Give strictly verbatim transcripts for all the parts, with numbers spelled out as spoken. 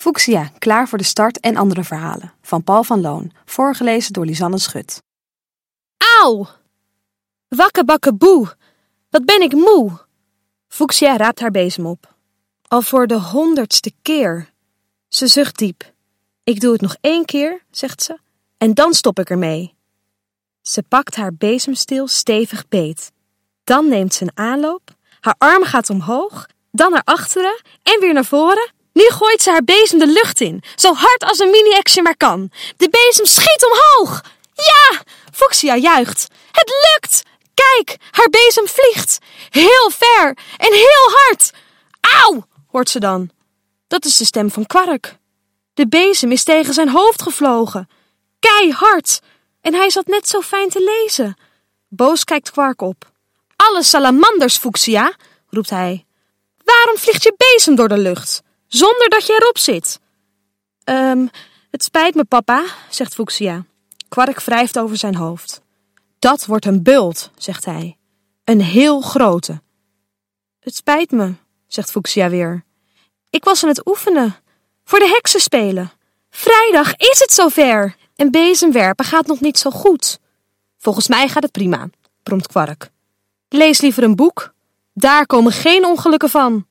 Fuchsia, klaar voor de start en andere verhalen. Van Paul van Loon, voorgelezen door Lisanne Schut. Auw! Wakkebakkenboe! Wat ben ik moe! Fuchsia raapt haar bezem op. Al voor de honderdste keer. Ze zucht diep. Ik doe het nog één keer, zegt ze, en dan stop ik ermee. Ze pakt haar bezemsteel stevig beet. Dan neemt ze een aanloop, haar arm gaat omhoog, dan naar achteren en weer naar voren. Nu gooit ze haar bezem de lucht in, zo hard als een mini-action maar kan. De bezem schiet omhoog! Ja! Fuchsia juicht. Het lukt! Kijk, haar bezem vliegt. Heel ver en heel hard. Auw, hoort ze dan. Dat is de stem van Quark. De bezem is tegen zijn hoofd gevlogen. Keihard. En hij zat net zo fijn te lezen. Boos kijkt Quark op. Alle salamanders, Fuchsia, roept hij. Waarom vliegt je bezem door de lucht, zonder dat je erop zit? Um, het spijt me, papa, zegt Fuchsia. Quark wrijft over zijn hoofd. Dat wordt een bult, zegt hij. Een heel grote. Het spijt me, zegt Fuchsia weer. Ik was aan het oefenen. Voor de heksenspelen. Vrijdag is het zover. En bezemwerpen gaat nog niet zo goed. Volgens mij gaat het prima, bromt Quark. Lees liever een boek. Daar komen geen ongelukken van.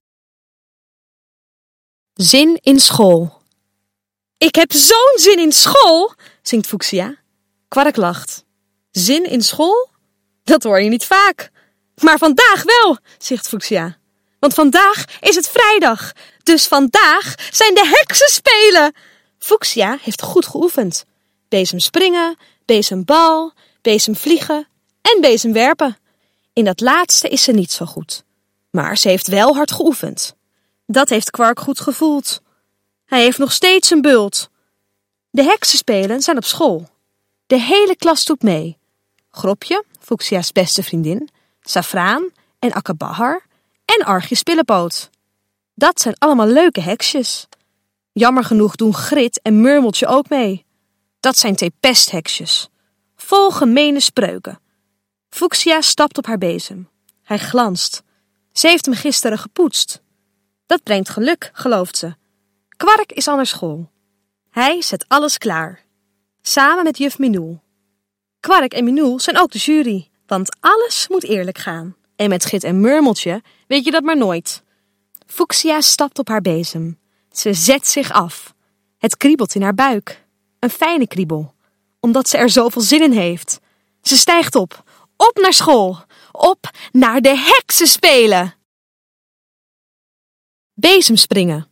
Zin in school. Ik heb zo'n zin in school, zingt Fuchsia. Quark lacht. Zin in school? Dat hoor je niet vaak. Maar vandaag wel, zegt Fuchsia. Want vandaag is het vrijdag. Dus vandaag zijn de heksenspelen. Fuchsia heeft goed geoefend. Bezem springen, bezembal, bezem vliegen en bezem werpen. In dat laatste is ze niet zo goed. Maar ze heeft wel hard geoefend. Dat heeft Quark goed gevoeld. Hij heeft nog steeds een bult. De heksenspelen zijn op school. De hele klas doet mee. Gropje, Fuchsia's beste vriendin, Safraan en Akabahar en Archie Spillepoot. Dat zijn allemaal leuke heksjes. Jammer genoeg doen Grit en Murmeltje ook mee. Dat zijn twee pestheksjes. Vol gemene spreuken. Fuchsia stapt op haar bezem. Hij glanst. Ze heeft hem gisteren gepoetst. Dat brengt geluk, gelooft ze. Quark is al naar school. Hij zet alles klaar. Samen met juf Minoel. Quark en Minoel zijn ook de jury, want alles moet eerlijk gaan. En met Grit en Murmeltje weet je dat maar nooit. Fuchsia stapt op haar bezem. Ze zet zich af. Het kriebelt in haar buik. Een fijne kriebel, omdat ze er zoveel zin in heeft. Ze stijgt op, op naar school, op naar de heksenspelen. Bezemspringen.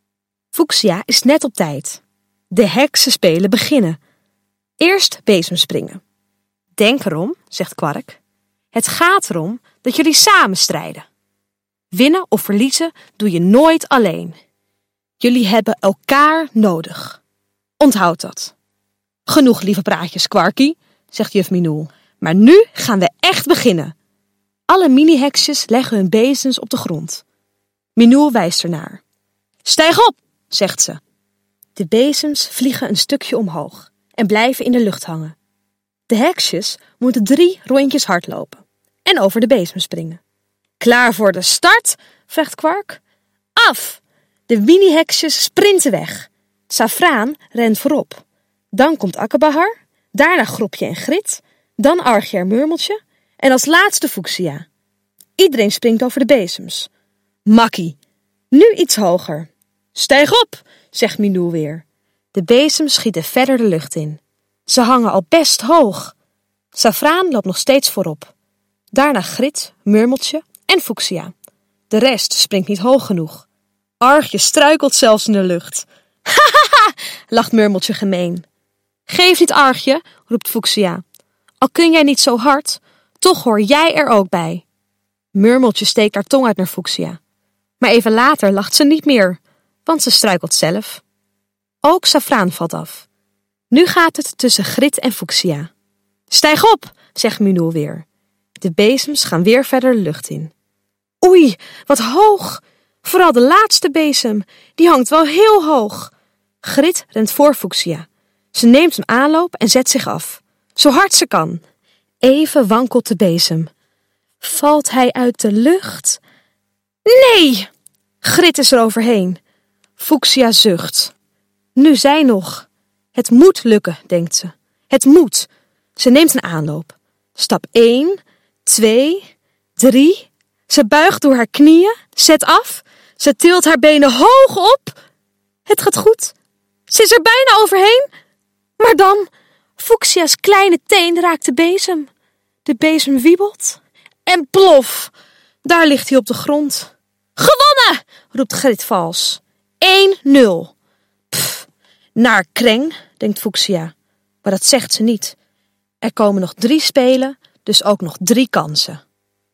Fuchsia is net op tijd. De heksenspelen beginnen. Eerst bezemspringen. Denk erom, zegt Quark. Het gaat erom dat jullie samen strijden. Winnen of verliezen doe je nooit alleen. Jullie hebben elkaar nodig. Onthoud dat. Genoeg lieve praatjes, Quarkie, zegt juf Minoel. Maar nu gaan we echt beginnen. Alle mini-heksjes leggen hun bezems op de grond. Minoel wijst ernaar. Stijg op, zegt ze. De bezems vliegen een stukje omhoog en blijven in de lucht hangen. De heksjes moeten drie rondjes hardlopen en over de bezem springen. Klaar voor de start? Vraagt Quark. Af! De mini-heksjes sprinten weg. Safraan rent voorop. Dan komt Akabahar, daarna Gropje en Grit, dan Archie en Murmeltje en als laatste Fuchsia. Iedereen springt over de bezems. Makkie, nu iets hoger. Stijg op, zegt Minoel weer. De bezems schieten verder de lucht in. Ze hangen al best hoog. Safraan loopt nog steeds voorop. Daarna Grit, Murmeltje en Fuchsia. De rest springt niet hoog genoeg. Archie struikelt zelfs in de lucht. Hahaha, lacht Murmeltje gemeen. Geef niet, Archie, roept Fuchsia. Al kun jij niet zo hard, toch hoor jij er ook bij. Murmeltje steekt haar tong uit naar Fuchsia. Maar even later lacht ze niet meer, want ze struikelt zelf. Ook Safraan valt af. Nu gaat het tussen Grit en Fuchsia. Stijg op, zegt Minoel weer. De bezems gaan weer verder de lucht in. Oei, wat hoog! Vooral de laatste bezem, die hangt wel heel hoog. Grit rent voor Fuchsia. Ze neemt een aanloop en zet zich af. Zo hard ze kan. Even wankelt de bezem. Valt hij uit de lucht? Nee! Grit is er overheen. Fuchsia zucht. Nu zij nog. Het moet lukken, denkt ze. Het moet. Ze neemt een aanloop. Stap één, twee, drie. Ze buigt door haar knieën, zet af. Ze tilt haar benen hoog op. Het gaat goed. Ze is er bijna overheen. Maar dan, Fuchsia's kleine teen raakt de bezem. De bezem wiebelt. En plof, daar ligt hij op de grond. Gewonnen, roept Grit vals. één nul. Pff, naar kreng, denkt Fuchsia. Maar dat zegt ze niet. Er komen nog drie spelen, dus ook nog drie kansen.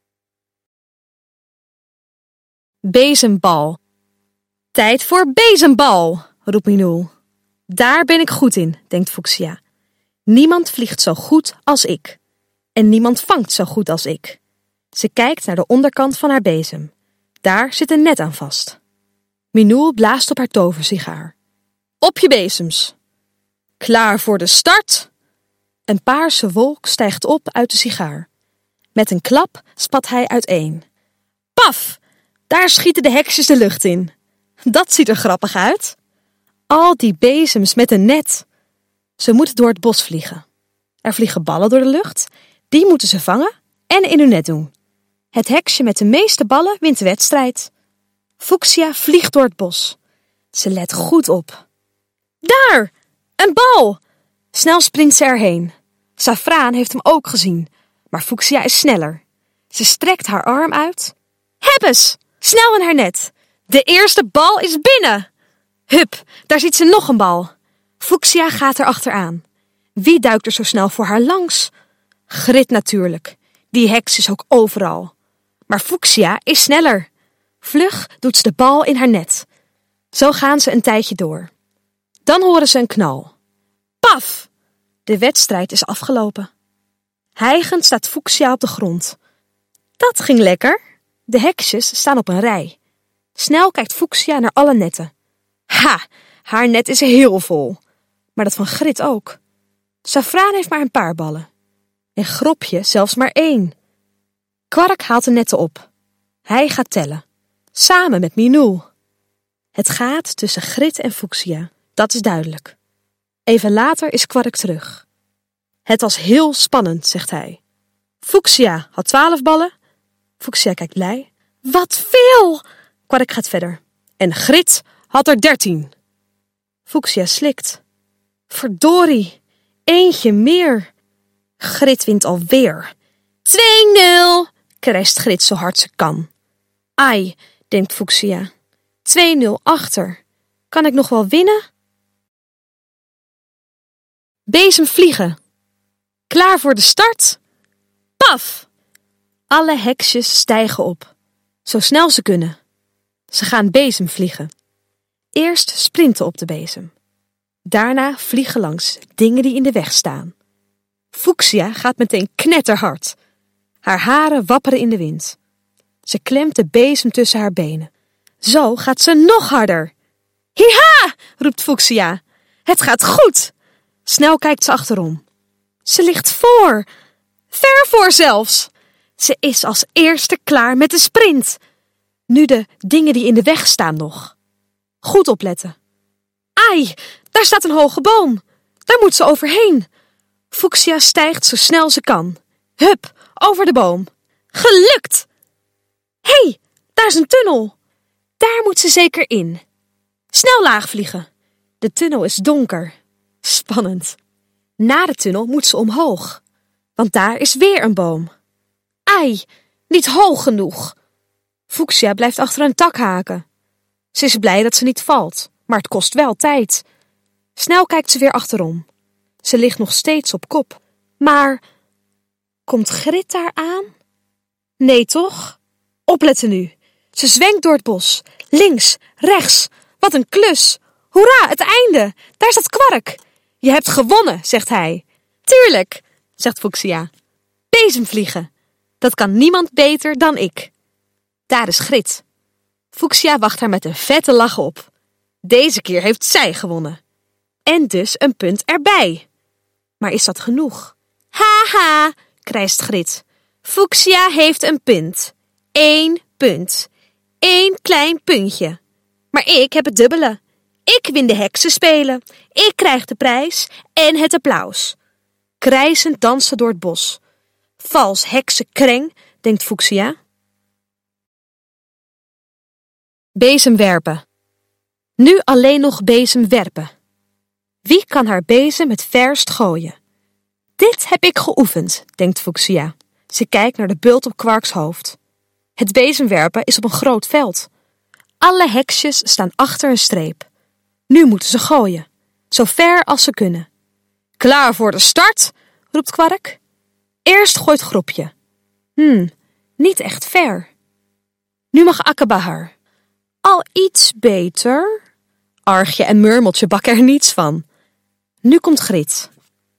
Bezembal. Tijd voor bezembal, roept Minou. Daar ben ik goed in, denkt Fuchsia. Niemand vliegt zo goed als ik. En niemand vangt zo goed als ik. Ze kijkt naar de onderkant van haar bezem. Daar zit een net aan vast. Minou blaast op haar toversigaar. Op je bezems. Klaar voor de start? Een paarse wolk stijgt op uit de sigaar. Met een klap spat hij uiteen. Paf! Daar schieten de heksjes de lucht in. Dat ziet er grappig uit. Al die bezems met een net. Ze moeten door het bos vliegen. Er vliegen ballen door de lucht. Die moeten ze vangen en in hun net doen. Het heksje met de meeste ballen wint de wedstrijd. Fuchsia vliegt door het bos. Ze let goed op. Daar! Een bal! Snel sprint ze erheen. Safraan heeft hem ook gezien, maar Fuchsia is sneller. Ze strekt haar arm uit. Hebbes! Snel in haar net. De eerste bal is binnen. Hup, daar ziet ze nog een bal. Fuchsia gaat er achteraan. Wie duikt er zo snel voor haar langs? Grit natuurlijk. Die heks is ook overal. Maar Fuchsia is sneller. Vlug doet ze de bal in haar net. Zo gaan ze een tijdje door. Dan horen ze een knal. Paf! De wedstrijd is afgelopen. Hijgend staat Fuchsia op de grond. Dat ging lekker. De heksjes staan op een rij. Snel kijkt Fuchsia naar alle netten. Ha! Haar net is heel vol. Maar dat van Grit ook. Safraan heeft maar een paar ballen. En Gropje zelfs maar één. Kwark haalt de netten op. Hij gaat tellen. Samen met Minou. Het gaat tussen Grit en Fuchsia. Dat is duidelijk. Even later is Kwark terug. Het was heel spannend, zegt hij. Fuchsia had twaalf ballen. Fuchsia kijkt blij. Wat veel! Kwark gaat verder. En Grit had er dertien. Fuchsia slikt. Verdorie, eentje meer. Grit wint alweer. twee nul, krijst Grit zo hard ze kan. Ai, denkt Fuchsia. twee nul achter. Kan ik nog wel winnen? Bezem vliegen. Klaar voor de start? Paf! Alle heksjes stijgen op. Zo snel ze kunnen. Ze gaan bezem vliegen. Eerst sprinten op de bezem. Daarna vliegen langs dingen die in de weg staan. Fuchsia gaat meteen knetterhard. Haar haren wapperen in de wind. Ze klemt de bezem tussen haar benen. Zo gaat ze nog harder. Hiha! Roept Fuchsia. Het gaat goed! Snel kijkt ze achterom. Ze ligt voor. Ver voor zelfs. Ze is als eerste klaar met de sprint. Nu de dingen die in de weg staan nog. Goed opletten. Ai, daar staat een hoge boom. Daar moet ze overheen. Fuchsia stijgt zo snel ze kan. Hup, over de boom. Gelukt! Hé, hey, daar is een tunnel. Daar moet ze zeker in. Snel laag vliegen. De tunnel is donker. Spannend. Na de tunnel moet ze omhoog. Want daar is weer een boom. Ai, niet hoog genoeg. Fuchsia blijft achter een tak haken. Ze is blij dat ze niet valt, maar het kost wel tijd. Snel kijkt ze weer achterom. Ze ligt nog steeds op kop. Maar komt Grit daar aan? Nee, toch? Opletten nu. Ze zwenkt door het bos. Links, rechts. Wat een klus. Hoera, het einde. Daar staat Kwark. Je hebt gewonnen, zegt hij. Tuurlijk, zegt Fuchsia. Bezemvliegen. Dat kan niemand beter dan ik. Daar is Grit. Fuchsia wacht haar met een vette lach op. Deze keer heeft zij gewonnen. En dus een punt erbij. Maar is dat genoeg? Haha, krijst Grit. Fuchsia heeft een punt. Eén punt. Eén klein puntje. Maar ik heb het dubbele. Ik win de heksenspelen. Ik krijg de prijs en het applaus. Krijzend dansen door het bos. Vals heksenkreng, denkt Fuchsia. Bezem werpen. Nu alleen nog bezem werpen. Wie kan haar bezem het verst gooien? Dit heb ik geoefend, denkt Fuchsia. Ze kijkt naar de bult op Quarks hoofd. Het bezemwerpen is op een groot veld. Alle heksjes staan achter een streep. Nu moeten ze gooien, zo ver als ze kunnen. Klaar voor de start, roept Quark. Eerst gooit Gropje. Hmm, niet echt ver. Nu mag Akabahar. Al iets beter. Argje en Murmeltje bakken er niets van. Nu komt Grit.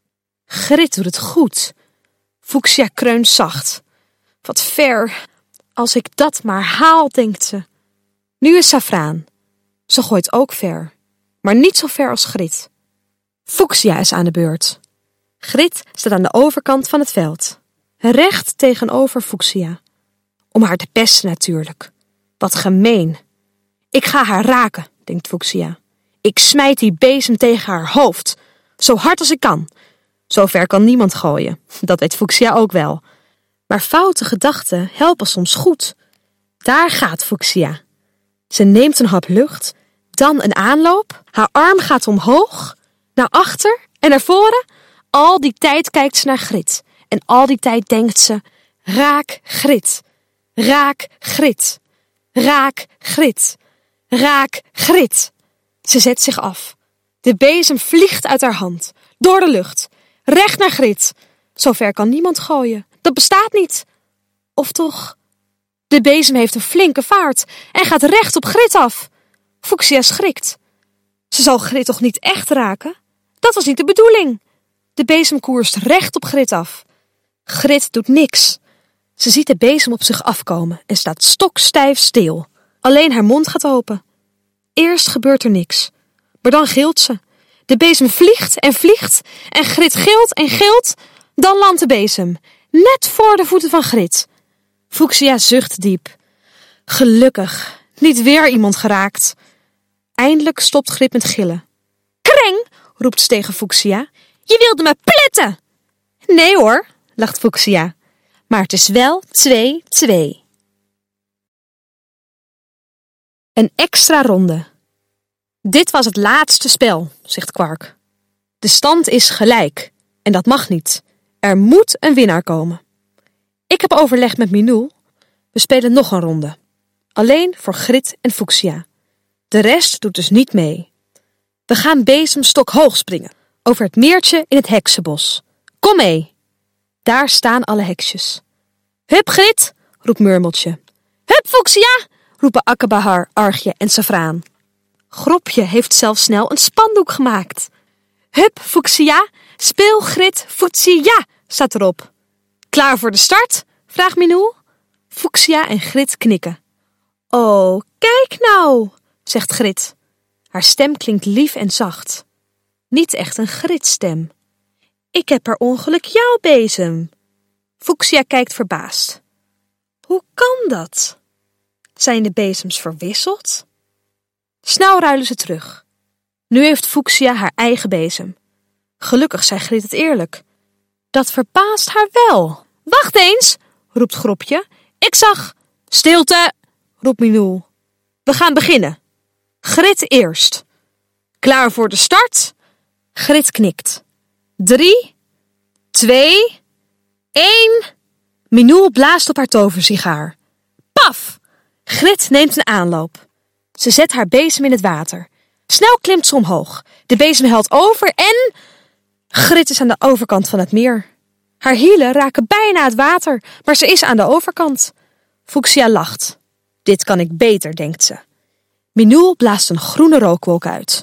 Grit doet het goed. Fuchsia kreunt zacht. Wat ver. Als ik dat maar haal, denkt ze. Nu is Safraan. Ze gooit ook ver. Maar niet zo ver als Grit. Fuchsia is aan de beurt. Grit staat aan de overkant van het veld. Recht tegenover Fuchsia. Om haar te pesten natuurlijk. Wat gemeen. Ik ga haar raken, denkt Fuchsia. Ik smijt die bezem tegen haar hoofd. Zo hard als ik kan. Zo ver kan niemand gooien. Dat weet Fuchsia ook wel. Maar foute gedachten helpen soms goed. Daar gaat Fuchsia. Ze neemt een hap lucht, dan een aanloop. Haar arm gaat omhoog, naar achter en naar voren. Al die tijd kijkt ze naar Grit. En al die tijd denkt ze, raak Grit, raak Grit, raak Grit, raak Grit. Ze zet zich af. De bezem vliegt uit haar hand, door de lucht, recht naar Grit. Zover kan niemand gooien, dat bestaat niet. Of toch, de bezem heeft een flinke vaart en gaat recht op Grit af. Fuchsia schrikt. Ze zal Grit toch niet echt raken? Dat was niet de bedoeling. De bezem koerst recht op Grit af. Grit doet niks. Ze ziet de bezem op zich afkomen en staat stokstijf stil. Alleen haar mond gaat open. Eerst gebeurt er niks. Maar dan gilt ze. De bezem vliegt en vliegt en Grit gilt en gilt. Dan landt de bezem, net voor de voeten van Grit. Fuchsia zucht diep. Gelukkig, niet weer iemand geraakt. Eindelijk stopt Grit met gillen. Kreng, roept ze tegen Fuchsia. Je wilde me pletten! Nee hoor, lacht Fuchsia. Maar het is wel twee twee. Een extra ronde. Dit was het laatste spel, zegt Quark. De stand is gelijk. En dat mag niet. Er moet een winnaar komen. Ik heb overlegd met Minou. We spelen nog een ronde. Alleen voor Grit en Fuchsia. De rest doet dus niet mee. We gaan bezemstok hoog springen. Over het meertje in het heksenbos. Kom mee. Daar staan alle heksjes. Hup Grit, roept Murmeltje. Hup Fuchsia, roepen Akabahar, Argje en Safraan. Gropje heeft zelfs snel een spandoek gemaakt. Hup Fuchsia, speel Grit Fuchsia, staat erop. Klaar voor de start? vraagt Minou. Fuchsia en Grit knikken. Oh, kijk nou, zegt Grit. Haar stem klinkt lief en zacht. Niet echt een Gritstem. Ik heb per ongeluk jouw bezem. Fuchsia kijkt verbaasd. Hoe kan dat? Zijn de bezems verwisseld? Snel ruilen ze terug. Nu heeft Fuchsia haar eigen bezem. Gelukkig zei Grit het eerlijk. Dat verbaast haar wel. Wacht eens, roept Gropje. Ik zag... Stilte, roept Minou. We gaan beginnen. Grit eerst. Klaar voor de start? Grit knikt. Drie, twee, één. Minou blaast op haar toversigaar. Paf! Grit neemt een aanloop. Ze zet haar bezem in het water. Snel klimt ze omhoog. De bezem helt over en... Grit is aan de overkant van het meer. Haar hielen raken bijna het water, maar ze is aan de overkant. Fuchsia lacht. Dit kan ik beter, denkt ze. Minou blaast een groene rookwolk uit.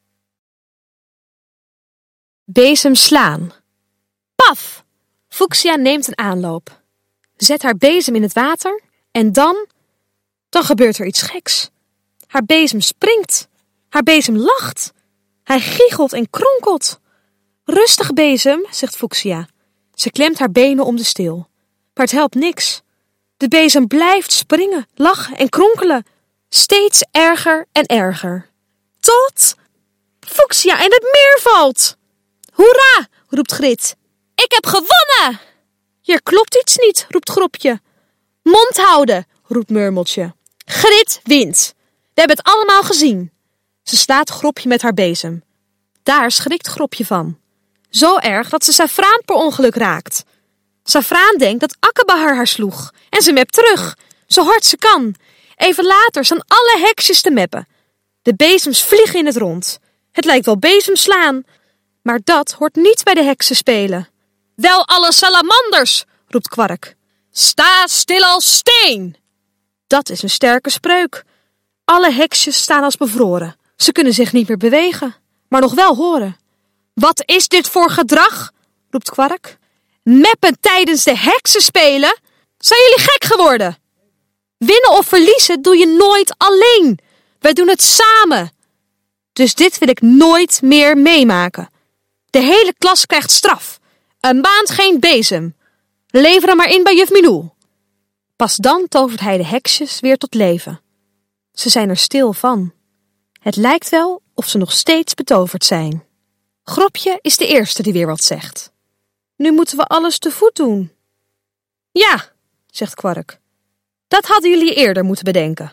Bezem slaan. Paf! Fuchsia neemt een aanloop. Zet haar bezem in het water en dan... Dan gebeurt er iets geks. Haar bezem springt. Haar bezem lacht. Hij giechelt en kronkelt. Rustig bezem, zegt Fuchsia. Ze klemt haar benen om de steel. Maar het helpt niks. De bezem blijft springen, lachen en kronkelen. Steeds erger en erger. Tot Fuchsia in het meer valt. Hoera, roept Grit. Ik heb gewonnen! Hier klopt iets niet, roept Gropje. Mond houden, roept Murmeltje. Grit wint. We hebben het allemaal gezien. Ze slaat Gropje met haar bezem. Daar schrikt Gropje van. Zo erg dat ze Safraan per ongeluk raakt. Safraan denkt dat Akkebaar haar sloeg. En ze mept terug, zo hard ze kan. Even later staan alle heksjes te meppen. De bezems vliegen in het rond. Het lijkt wel bezemslaan. Maar dat hoort niet bij de heksen spelen. Wel alle salamanders, roept Kwark. Sta stil als steen. Dat is een sterke spreuk. Alle heksjes staan als bevroren. Ze kunnen zich niet meer bewegen, maar nog wel horen. Wat is dit voor gedrag? Roept Kwark. Meppen tijdens de heksenspelen? Zijn jullie gek geworden? Winnen of verliezen doe je nooit alleen. Wij doen het samen. Dus dit wil ik nooit meer meemaken. De hele klas krijgt straf. Een maand geen bezem. Lever hem maar in bij juf Milou. Pas dan tovert hij de heksjes weer tot leven. Ze zijn er stil van. Het lijkt wel of ze nog steeds betoverd zijn. Gropje is de eerste die weer wat zegt. Nu moeten we alles te voet doen. Ja, zegt Kwark. Dat hadden jullie eerder moeten bedenken.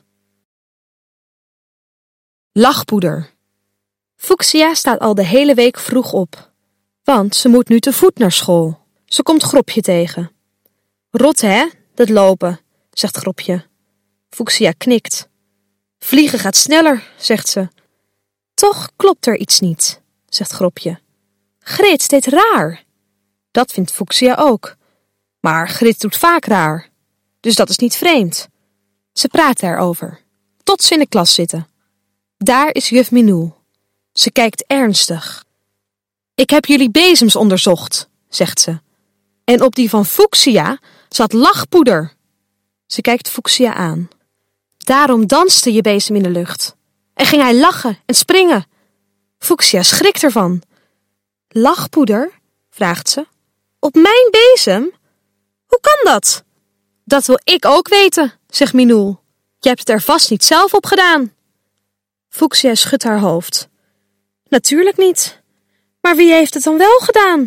Lachpoeder. Fuchsia staat al de hele week vroeg op. Want ze moet nu te voet naar school. Ze komt Gropje tegen. Rot hè, dat lopen, zegt Gropje. Fuchsia knikt. Vliegen gaat sneller, zegt ze. Toch klopt er iets niet, zegt Gropje. Grit deed raar. Dat vindt Fuchsia ook. Maar Grit doet vaak raar. Dus dat is niet vreemd. Ze praten erover. Tot ze in de klas zitten. Daar is juf Milou. Ze kijkt ernstig. Ik heb jullie bezems onderzocht, zegt ze. En op die van Fuchsia zat lachpoeder. Ze kijkt Fuchsia aan. Daarom danste je bezem in de lucht. En ging hij lachen en springen. Fuchsia schrikt ervan. Lachpoeder? Vraagt ze. Op mijn bezem? Hoe kan dat? Dat wil ik ook weten, zegt Milou. Je hebt het er vast niet zelf op gedaan. Fuchsia schudt haar hoofd. Natuurlijk niet. Maar wie heeft het dan wel gedaan?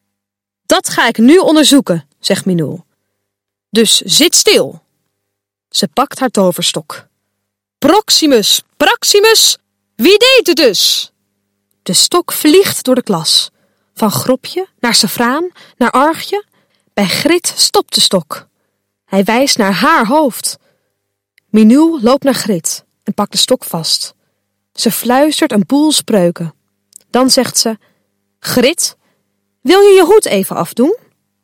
Dat ga ik nu onderzoeken, zegt Milou. Dus zit stil. Ze pakt haar toverstok. Proximus, Proximus, wie deed het dus? De stok vliegt door de klas. Van Gropje naar Safraan, naar Argje. Bij Grit stopt de stok. Hij wijst naar haar hoofd. Milou loopt naar Grit en pakt de stok vast. Ze fluistert een boel spreuken. Dan zegt ze: Grit, wil je je hoed even afdoen?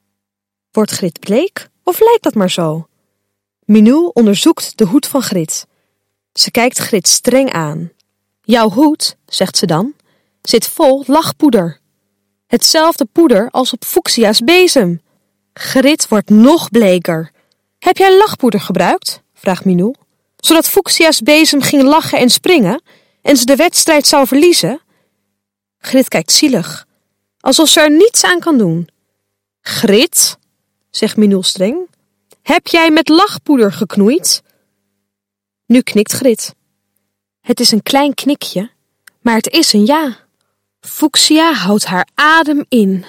Wordt Grit bleek of lijkt dat maar zo? Milou onderzoekt de hoed van Grit. Ze kijkt Grit streng aan. Jouw hoed, zegt ze dan, zit vol lachpoeder. Hetzelfde poeder als op Fuchsia's bezem. Grit wordt nog bleker. Heb jij lachpoeder gebruikt? Vraagt Milou. Zodat Fuchsia's bezem ging lachen en springen en ze de wedstrijd zou verliezen? Grit kijkt zielig, alsof ze er niets aan kan doen. Grit, zegt Milou streng, heb jij met lachpoeder geknoeid? Nu knikt Grit. Het is een klein knikje, maar het is een ja. Fuchsia houdt haar adem in.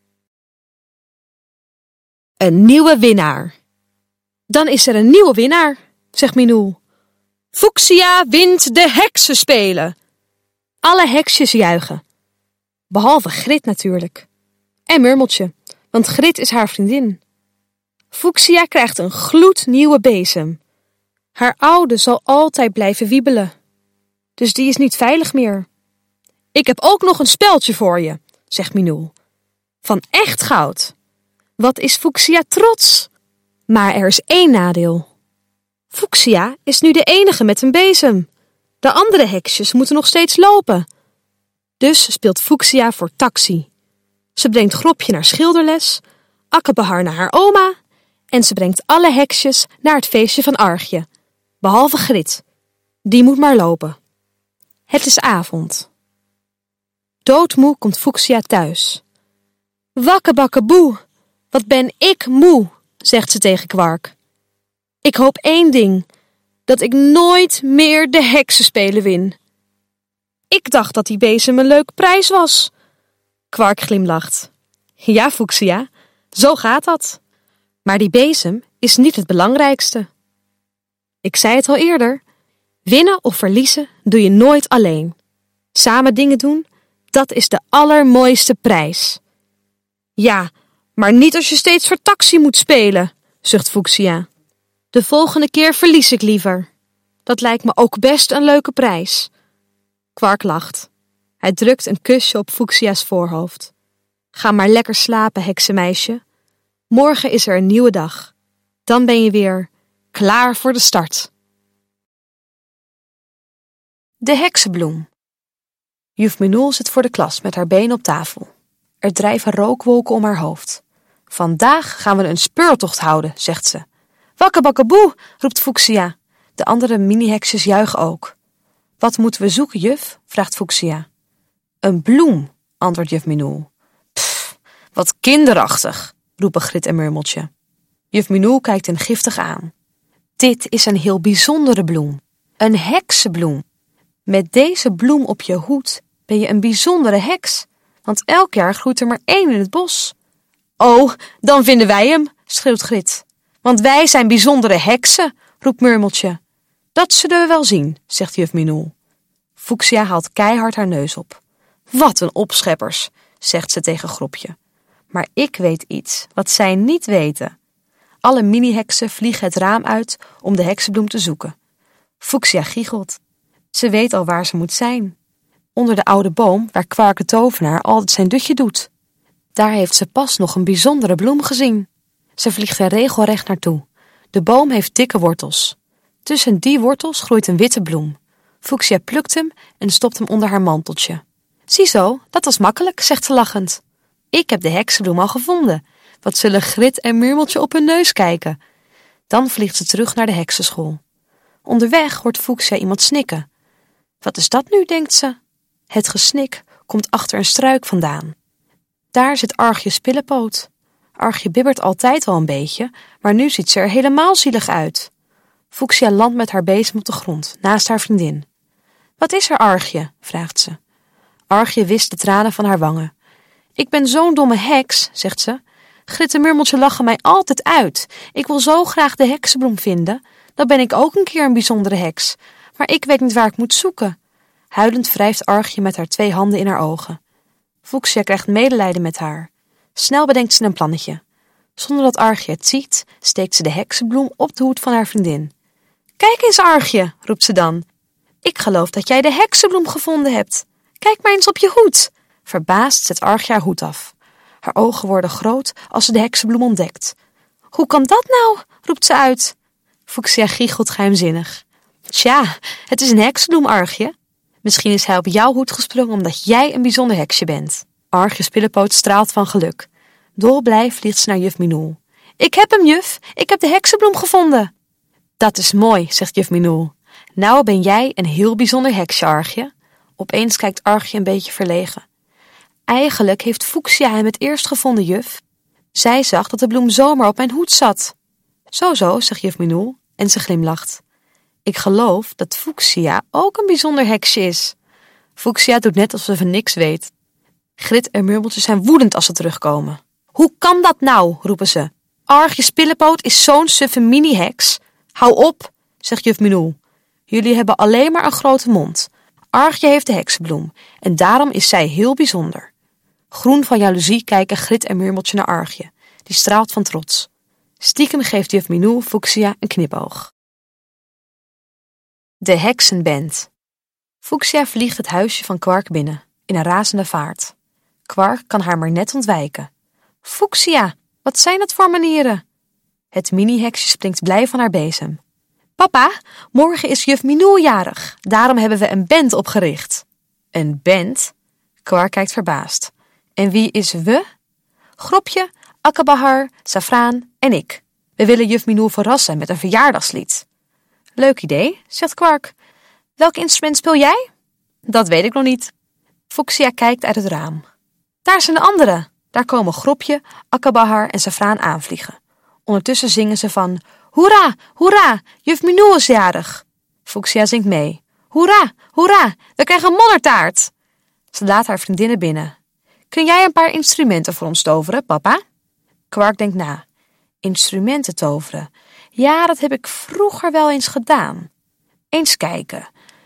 Een nieuwe winnaar. Dan is er een nieuwe winnaar, zegt Milou. Fuchsia wint de heksenspelen. Alle heksjes juichen. Behalve Grit natuurlijk. En Murmeltje, want Grit is haar vriendin. Fuchsia krijgt een gloednieuwe bezem. Haar oude zal altijd blijven wiebelen. Dus die is niet veilig meer. Ik heb ook nog een speldje voor je, zegt Milou. Van echt goud. Wat is Fuchsia trots? Maar er is één nadeel. Fuchsia is nu de enige met een bezem. De andere heksjes moeten nog steeds lopen. Dus speelt Fuchsia voor taxi. Ze brengt Gropje naar schilderles, Akkebehar naar haar oma en ze brengt alle heksjes naar het feestje van Argje. Behalve Grit. Die moet maar lopen. Het is avond. Doodmoe komt Fuchsia thuis. Wakkebakkenboe, wat ben ik moe, zegt ze tegen Kwark. Ik hoop één ding, dat ik nooit meer de heksenspelen win. Ik dacht dat die bezem een leuke prijs was. Kwark glimlacht. Ja, Fuchsia, zo gaat dat. Maar die bezem is niet het belangrijkste. Ik zei het al eerder, winnen of verliezen doe je nooit alleen. Samen dingen doen, dat is de allermooiste prijs. Ja, maar niet als je steeds voor taxi moet spelen, zucht Fuchsia. De volgende keer verlies ik liever. Dat lijkt me ook best een leuke prijs. Kwark lacht. Hij drukt een kusje op Fuchsia's voorhoofd. Ga maar lekker slapen, heksenmeisje. Morgen is er een nieuwe dag. Dan ben je weer klaar voor de start. De heksenbloem. Juf Minul zit voor de klas met haar benen op tafel. Er drijven rookwolken om haar hoofd. Vandaag gaan we een speurtocht houden, zegt ze. Wakkebakkaboe, roept Fuchsia. De andere mini-heksjes juichen ook. Wat moeten we zoeken, juf? vraagt Fuchsia. Een bloem, antwoordt juf Minul. Pff, wat kinderachtig, roepen Grit en Murmeltje. Juf Minul kijkt hen giftig aan. Dit is een heel bijzondere bloem. Een heksenbloem. Met deze bloem op je hoed ben je een bijzondere heks, want elk jaar groeit er maar één in het bos. Oh, dan vinden wij hem, schreeuwt Grit. Want wij zijn bijzondere heksen, roept Murmeltje. Dat zullen we wel zien, zegt juf Minul. Fuchsia haalt keihard haar neus op. Wat een opscheppers, zegt ze tegen Gropje. Maar ik weet iets wat zij niet weten. Alle mini-heksen vliegen het raam uit om de heksenbloem te zoeken. Fuchsia giechelt. Ze weet al waar ze moet zijn. Onder de oude boom waar Kwark de tovenaar altijd zijn dutje doet. Daar heeft ze pas nog een bijzondere bloem gezien. Ze vliegt er regelrecht naartoe. De boom heeft dikke wortels. Tussen die wortels groeit een witte bloem. Fuchsia plukt hem en stopt hem onder haar manteltje. Ziezo, dat was makkelijk, zegt ze lachend. Ik heb de heksenbloem al gevonden. Wat zullen Grit en Murmeltje op hun neus kijken? Dan vliegt ze terug naar de heksenschool. Onderweg hoort Fuchsia iemand snikken. Wat is dat nu, denkt ze? Het gesnik komt achter een struik vandaan. Daar zit Argje Spillepoot. Argje bibbert altijd al een beetje, maar nu ziet ze er helemaal zielig uit. Fuchsia landt met haar bezem op de grond, naast haar vriendin. Wat is er, Argje? vraagt ze. Argje wischt de tranen van haar wangen. Ik ben zo'n domme heks, zegt ze. Grit en Murmeltje lachen mij altijd uit. Ik wil zo graag de heksenbloem vinden. Dan ben ik ook een keer een bijzondere heks. Maar ik weet niet waar ik moet zoeken. Huilend wrijft Argje met haar twee handen in haar ogen. Fuchsia krijgt medelijden met haar. Snel bedenkt ze een plannetje. Zonder dat Argje het ziet, steekt ze de heksenbloem op de hoed van haar vriendin. Kijk eens, Argje, roept ze dan. Ik geloof dat jij de heksenbloem gevonden hebt. Kijk maar eens op je hoed. Verbaasd zet Argje haar hoed af. Haar ogen worden groot als ze de heksenbloem ontdekt. Hoe kan dat nou? Roept ze uit. Fuchsia giechelt geheimzinnig. Tja, het is een heksenbloem, Argje. Misschien is hij op jouw hoed gesprongen omdat jij een bijzonder heksje bent. Argje Spillepoot straalt van geluk. Dolblij vliegt ze naar juf Minul. Ik heb hem, juf. Ik heb de heksenbloem gevonden. Dat is mooi, zegt juf Minul. Nou ben jij een heel bijzonder heksje, Argje. Opeens kijkt Argje een beetje verlegen. Eigenlijk heeft Fuchsia hem het eerst gevonden, juf. Zij zag dat de bloem zomaar op mijn hoed zat. Zo zo, zegt juf Minul en ze glimlacht. Ik geloof dat Fuchsia ook een bijzonder heksje is. Fuchsia doet net alsof ze van niks weet. Grit en Murmeltje zijn woedend als ze terugkomen. Hoe kan dat nou, roepen ze. Argje Spillepoot is zo'n suffe mini-heks. Hou op, zegt juf Minul. Jullie hebben alleen maar een grote mond. Argje heeft de heksenbloem en daarom is zij heel bijzonder. Groen van jaloezie kijken Grit en Murmeltje naar Argje. Die straalt van trots. Stiekem geeft juf Minul Fuchsia een knipoog. De heksenband. Fuchsia vliegt het huisje van Kwark binnen, in een razende vaart. Kwark kan haar maar net ontwijken. Fuchsia, wat zijn dat voor manieren? Het mini-heksje springt blij van haar bezem. Papa, morgen is juf Minul jarig. Daarom hebben we een band opgericht. Een band? Kwark kijkt verbaasd. En wie is we? Gropje, Akkebahar, Safraan en ik. We willen juf Minul verrassen met een verjaardagslied. Leuk idee, zegt Kwark. Welk instrument speel jij? Dat weet ik nog niet. Fuchsia kijkt uit het raam. Daar zijn de anderen. Daar komen Gropje, Akkebahar en Safraan aanvliegen. Ondertussen zingen ze van Hoera, hoera, juf Minou is jarig. Fuchsia zingt mee. Hoera, hoera, we krijgen een moddertaart. Ze laat haar vriendinnen binnen. Kun jij een paar instrumenten voor ons toveren, papa? Quark denkt na. Instrumenten toveren. Ja, dat heb ik vroeger wel eens gedaan. Eens kijken.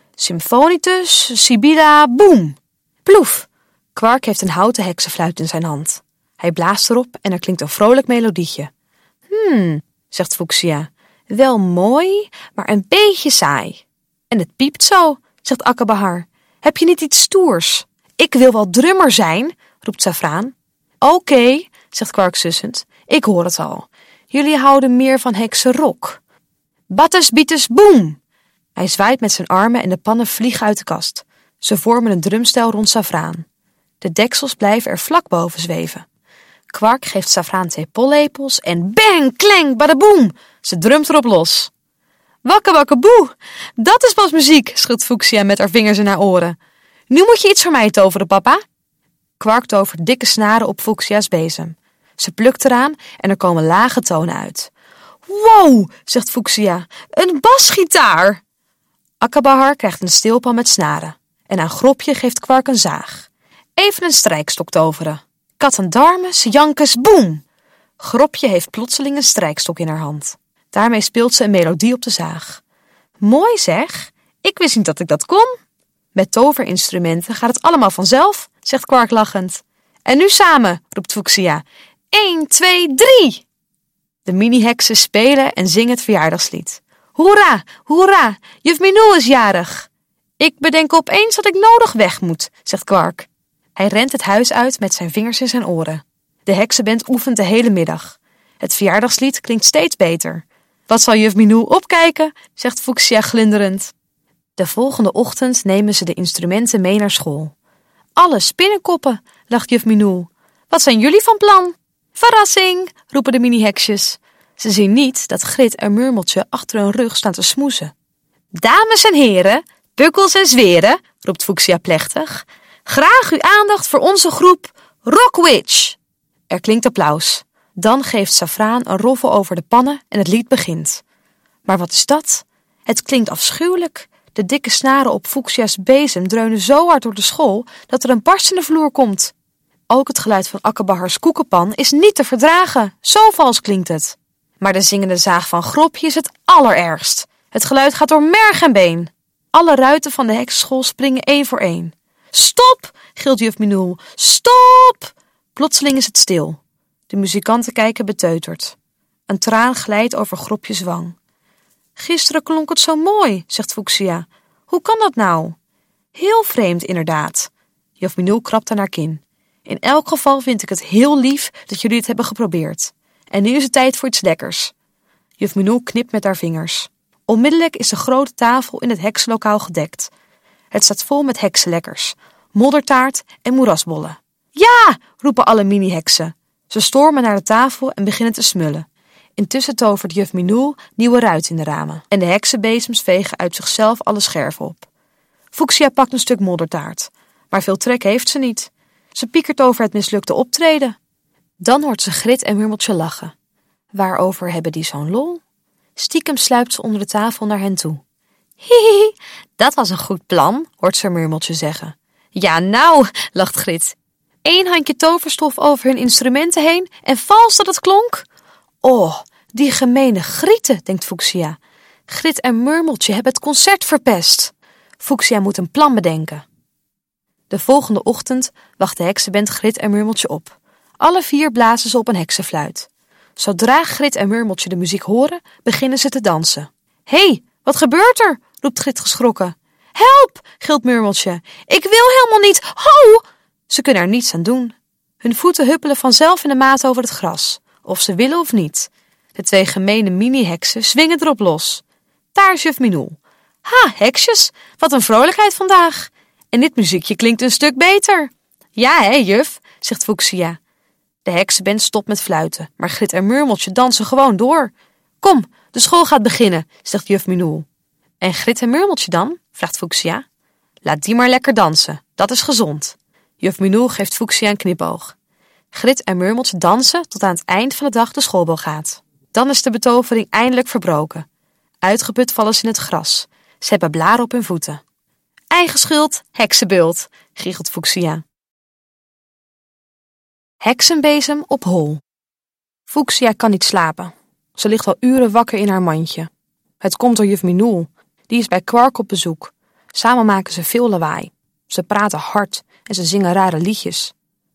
Symphonitus, Sibylla, boem. Ploef. Quark heeft een houten heksenfluit in zijn hand. Hij blaast erop en er klinkt een vrolijk melodietje. Hmm, zegt Fuchsia. Wel mooi, maar een beetje saai. En het piept zo, zegt Akabahar. Heb je niet iets stoers? Ik wil wel drummer zijn, roept Safraan. Oké, okay, zegt Quark sussend. Ik hoor het al. Jullie houden meer van heksenrok. Battes, bietes, boem! Hij zwaait met zijn armen en de pannen vliegen uit de kast. Ze vormen een drumstel rond Safraan. De deksels blijven er vlak boven zweven. Quark geeft Safraan twee pollepels en bang, klang, badaboom! Ze drumt erop los. Wakke, wakke, boe! Dat is pas muziek, schudt Fuchsia met haar vingers in haar oren. Nu moet je iets voor mij toveren, papa. Quark tovert dikke snaren op Fuchsia's bezem. Ze plukt eraan en er komen lage tonen uit. Wow, zegt Fuchsia, een basgitaar! Akabahar krijgt een steelpan met snaren. En aan Gropje geeft Quark een zaag. Even een strijkstok toveren. Kattendarmes, jankes, boem! Gropje heeft plotseling een strijkstok in haar hand. Daarmee speelt ze een melodie op de zaag. Mooi zeg, ik wist niet dat ik dat kon. Met toverinstrumenten gaat het allemaal vanzelf, zegt Quark lachend. En nu samen, roept Fuchsia. Eén, twee, drie! De mini-heksen spelen en zingen het verjaardagslied. Hoera, hoera, juf Minou is jarig. Ik bedenk opeens dat ik nodig weg moet, zegt Quark. Hij rent het huis uit met zijn vingers in zijn oren. De heksenband oefent de hele middag. Het verjaardagslied klinkt steeds beter. Wat zal juf Minou opkijken, zegt Fuchsia glinderend. De volgende ochtend nemen ze de instrumenten mee naar school. Alle spinnenkoppen, lacht juf Minou. Wat zijn jullie van plan? Verrassing, roepen de mini-heksjes. Ze zien niet dat Grit en Murmeltje achter hun rug staan te smoezen. Dames en heren, pukkels en zweren, roept Fuchsia plechtig. Graag uw aandacht voor onze groep Rockwitch. Er klinkt applaus. Dan geeft Safraan een roffel over de pannen en het lied begint. Maar wat is dat? Het klinkt afschuwelijk. De dikke snaren op Fuchsia's bezem dreunen zo hard door de school dat er een barst in de vloer komt. Ook het geluid van Akabahars koekenpan is niet te verdragen. Zo vals klinkt het. Maar de zingende zaag van Gropje is het allerergst. Het geluid gaat door merg en been. Alle ruiten van de heksenschool springen één voor één. Stop, gilt juf Minou. Stop! Plotseling is het stil. De muzikanten kijken beteuterd. Een traan glijdt over Gropjes wang. Gisteren klonk het zo mooi, zegt Fuchsia. Hoe kan dat nou? Heel vreemd, inderdaad. Juf Minou krabt aan haar kin. In elk geval vind ik het heel lief dat jullie het hebben geprobeerd. En nu is het tijd voor iets lekkers. Juf Minou knipt met haar vingers. Onmiddellijk is de grote tafel in het heksenlokaal gedekt. Het staat vol met heksenlekkers, moddertaart en moerasbollen. Ja, roepen alle mini-heksen. Ze stormen naar de tafel en beginnen te smullen. Intussen tovert juf Minou nieuwe ruiten in de ramen. En de heksenbezems vegen uit zichzelf alle scherven op. Fuchsia pakt een stuk moddertaart. Maar veel trek heeft ze niet. Ze piekert over het mislukte optreden. Dan hoort ze Grit en Murmeltje lachen. Waarover hebben die zo'n lol? Stiekem sluipt ze onder de tafel naar hen toe. Hihi, dat was een goed plan, hoort ze Murmeltje zeggen. Ja nou, lacht Grit. Eén handje toverstof over hun instrumenten heen en vals dat het klonk. Oh, die gemene Grieten, denkt Fuchsia. Grit en Murmeltje hebben het concert verpest. Fuchsia moet een plan bedenken. De volgende ochtend wacht de heksenband Grit en Murmeltje op. Alle vier blazen ze op een heksenfluit. Zodra Grit en Murmeltje de muziek horen, beginnen ze te dansen. Hé, hey, wat gebeurt er? Roept Grit geschrokken. Help, gilt Murmeltje. Ik wil helemaal niet. Ho! Ze kunnen er niets aan doen. Hun voeten huppelen vanzelf in de maat over het gras, of ze willen of niet. De twee gemene mini-heksen zwingen erop los. Daar is juf Minou. Ha, heksjes, wat een vrolijkheid vandaag. En dit muziekje klinkt een stuk beter. Ja, hè, juf, zegt Fuchsia. De heksenband stopt met fluiten, maar Grit en Murmeltje dansen gewoon door. Kom, de school gaat beginnen, zegt juf Minou. En Grit en Murmeltje dan? Vraagt Fuchsia. Laat die maar lekker dansen, dat is gezond. Juf Minou geeft Fuchsia een knipoog. Grit en Murmeltje dansen tot aan het eind van de dag de schoolbel gaat. Dan is de betovering eindelijk verbroken. Uitgeput vallen ze in het gras. Ze hebben blaren op hun voeten. Eigen schuld, heksenbult, giechelt Fuchsia. Heksenbezem op hol. Fuchsia kan niet slapen. Ze ligt al uren wakker in haar mandje. Het komt door juf Minoel. Die is bij Quark op bezoek. Samen maken ze veel lawaai. Ze praten hard en ze zingen rare liedjes.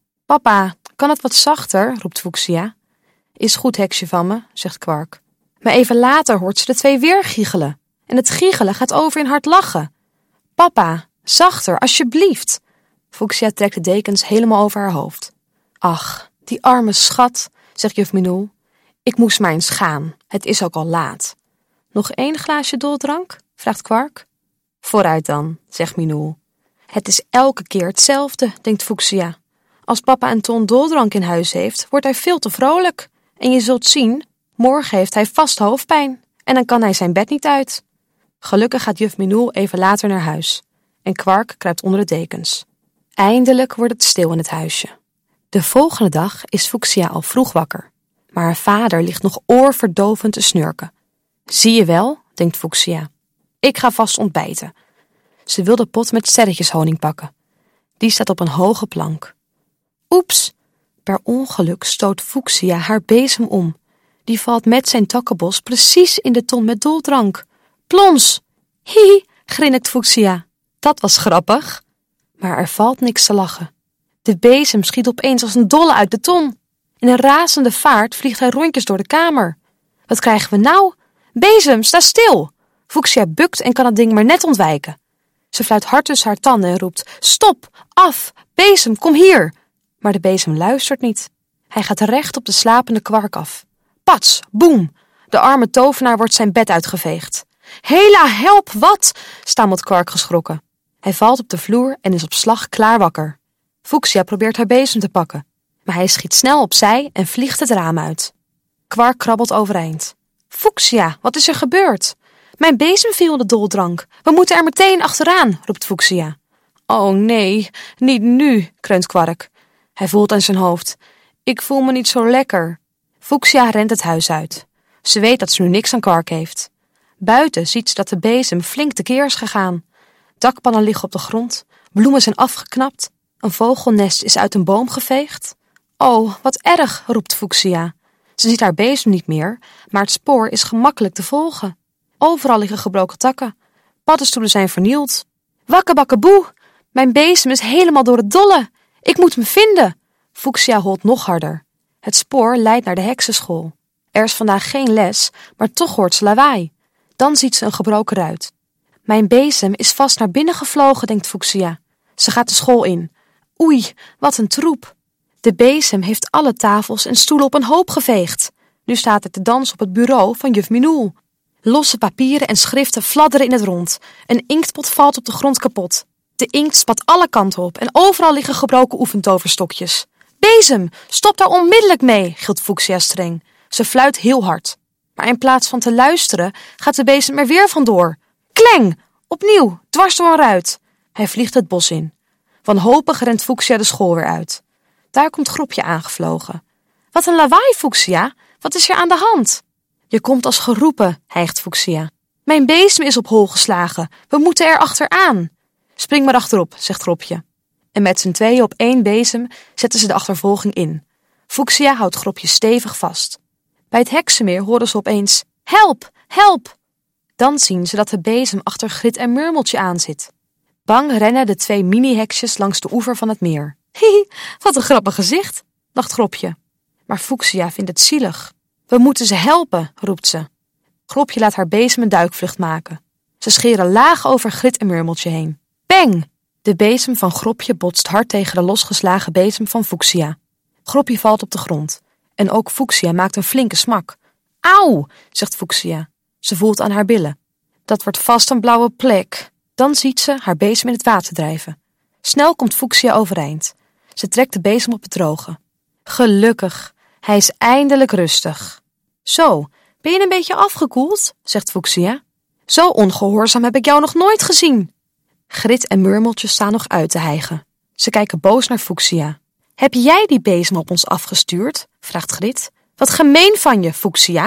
Papa, kan het wat zachter, roept Fuchsia. Is goed, heksje van me, zegt Quark. Maar even later hoort ze de twee weer giechelen. En het giechelen gaat over in hard lachen. Papa, zachter, alsjeblieft. Fuchsia trekt de dekens helemaal over haar hoofd. Ach, die arme schat, zegt juf Minoel. Ik moest maar eens gaan, het is ook al laat. Nog één glaasje doldrank? Vraagt Quark. Vooruit dan, zegt Minoel. Het is elke keer hetzelfde, denkt Fuchsia. Als papa een ton doldrank in huis heeft, wordt hij veel te vrolijk. En je zult zien, morgen heeft hij vast hoofdpijn. En dan kan hij zijn bed niet uit. Gelukkig gaat juf Minoel even later naar huis. En Quark kruipt onder de dekens. Eindelijk wordt het stil in het huisje. De volgende dag is Fuchsia al vroeg wakker. Maar haar vader ligt nog oorverdovend te snurken. Zie je wel, denkt Fuchsia. Ik ga vast ontbijten. Ze wil de pot met sterretjeshoning pakken. Die staat op een hoge plank. Oeps! Per ongeluk stoot Fuchsia haar bezem om. Die valt met zijn takkenbos precies in de ton met doldrank. Plons! Hihi, grinnikt Fuchsia. Dat was grappig. Maar er valt niks te lachen. De bezem schiet opeens als een dolle uit de ton. In een razende vaart vliegt hij rondjes door de kamer. Wat krijgen we nou? Bezem, sta stil! Fuchsia bukt en kan het ding maar net ontwijken. Ze fluit hard tussen haar tanden en roept: Stop, af, bezem, kom hier! Maar de bezem luistert niet. Hij gaat recht op de slapende Quark af. Pats, boem! De arme tovenaar wordt zijn bed uitgeveegd. Hela, help, wat? Stamelt Quark geschrokken. Hij valt op de vloer en is op slag klaar wakker. Fuchsia probeert haar bezem te pakken, maar hij schiet snel opzij en vliegt het raam uit. Quark krabbelt overeind. Fuchsia, wat is er gebeurd? Mijn bezem viel in de doldrank. We moeten er meteen achteraan, roept Fuchsia. Oh nee, niet nu, kreunt Quark. Hij voelt aan zijn hoofd. Ik voel me niet zo lekker. Fuchsia rent het huis uit. Ze weet dat ze nu niks aan Quark heeft. Buiten ziet ze dat de bezem flink tekeer is gegaan. Dakpannen liggen op de grond, bloemen zijn afgeknapt, een vogelnest is uit een boom geveegd. Oh, wat erg, roept Fuchsia. Ze ziet haar bezem niet meer, maar het spoor is gemakkelijk te volgen. Overal liggen gebroken takken. Paddenstoelen zijn vernield. Wakkebakkenboe, mijn bezem is helemaal door het dolle. Ik moet hem vinden. Fuchsia holt nog harder. Het spoor leidt naar de heksenschool. Er is vandaag geen les, maar toch hoort ze lawaai. Dan ziet ze een gebroken ruit. Mijn bezem is vast naar binnen gevlogen, denkt Fuchsia. Ze gaat de school in. Oei, wat een troep. De bezem heeft alle tafels en stoelen op een hoop geveegd. Nu staat er te dansen op het bureau van juf Minoel. Losse papieren en schriften fladderen in het rond. Een inktpot valt op de grond kapot. De inkt spat alle kanten op en overal liggen gebroken oefentoverstokjes. Bezem, stop daar onmiddellijk mee, gilt Fuchsia streng. Ze fluit heel hard. Maar in plaats van te luisteren gaat de bezem er weer vandoor. Kleng! Opnieuw, dwars door een ruit. Hij vliegt het bos in. Wanhopig rent Fuchsia de school weer uit. Daar komt Gropje aangevlogen. Wat een lawaai, Fuchsia. Wat is er aan de hand? Je komt als geroepen, hijgt Fuchsia. Mijn bezem is op hol geslagen. We moeten er achteraan. Spring maar achterop, zegt Gropje. En met z'n tweeën op één bezem zetten ze de achtervolging in. Fuchsia houdt Gropje stevig vast. Bij het heksenmeer horen ze opeens: Help, help! Dan zien ze dat de bezem achter Grit en Murmeltje aanzit. Bang rennen de twee mini-heksjes langs de oever van het meer. Hihi, wat een grappig gezicht, lacht Gropje. Maar Fuchsia vindt het zielig. We moeten ze helpen, roept ze. Gropje laat haar bezem een duikvlucht maken. Ze scheren laag over Grit en Murmeltje heen. Bang! De bezem van Gropje botst hard tegen de losgeslagen bezem van Fuchsia. Gropje valt op de grond. En ook Fuchsia maakt een flinke smak. Auw, zegt Fuchsia. Ze voelt aan haar billen. Dat wordt vast een blauwe plek. Dan ziet ze haar bezem in het water drijven. Snel komt Fuchsia overeind. Ze trekt de bezem op het droge. Gelukkig, hij is eindelijk rustig. Zo, ben je een beetje afgekoeld, zegt Fuchsia. Zo ongehoorzaam heb ik jou nog nooit gezien. Grit en Murmeltje staan nog uit te hijgen. Ze kijken boos naar Fuchsia. Heb jij die bezem op ons afgestuurd? Vraagt Grit. Wat gemeen van je, Fuchsia.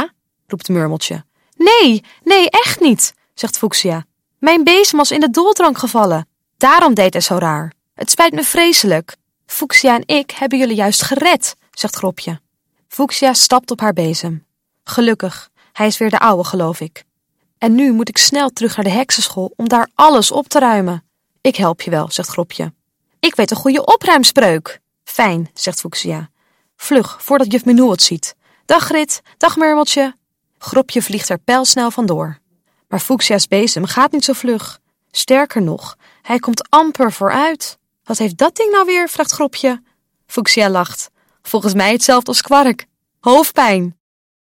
roept Murmeltje. Nee, nee, echt niet, zegt Fuchsia. Mijn bezem was in de doldrank gevallen. Daarom deed hij zo raar. Het spijt me vreselijk. Fuchsia en ik hebben jullie juist gered, zegt Gropje. Fuchsia stapt op haar bezem. Gelukkig, hij is weer de oude, geloof ik. En nu moet ik snel terug naar de heksenschool om daar alles op te ruimen. Ik help je wel, zegt Gropje. Ik weet een goede opruimspreuk. Fijn, zegt Fuchsia. Vlug, voordat juf Menou het ziet. Dag Grit, dag Murmeltje. Gropje vliegt er pijlsnel vandoor. Maar Fuchsia's bezem gaat niet zo vlug. Sterker nog, hij komt amper vooruit. Wat heeft dat ding nou weer, vraagt Gropje. Fuchsia lacht. Volgens mij hetzelfde als Kwark. Hoofdpijn.